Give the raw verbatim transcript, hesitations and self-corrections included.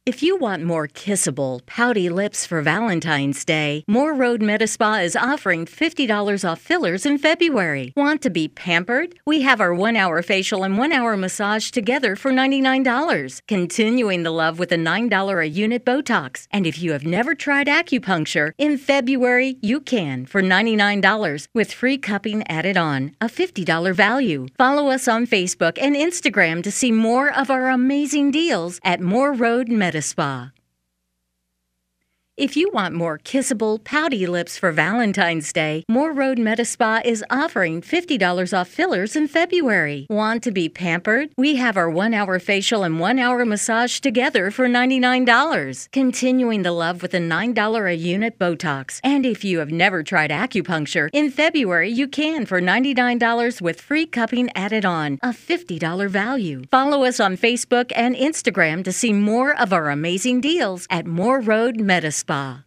If you want more kissable, pouty lips for Valentine's Day, Moore Road Metaspa is offering fifty dollars off fillers in February. Want to be pampered? We have our one-hour facial and one-hour massage together for ninety-nine dollars. Continuing the love with a nine dollars a unit Botox. And if you have never tried acupuncture, in February you can for ninety-nine dollars with free cupping added on, a fifty dollars value. Follow us on Facebook and Instagram to see more of our amazing deals at Moore Road Metaspa. Spa. If you want more kissable, pouty lips for Valentine's Day, Moore Road Metaspa is offering fifty dollars off fillers in February. Want to be pampered? We have our one-hour facial and one-hour massage together for ninety-nine dollars. Continuing the love with a nine dollars a unit Botox. And if you have never tried acupuncture, in February you can for ninety-nine dollars with free cupping added on, a fifty dollars value. Follow us on Facebook and Instagram to see more of our amazing deals at Moore Road Metaspa. Spa.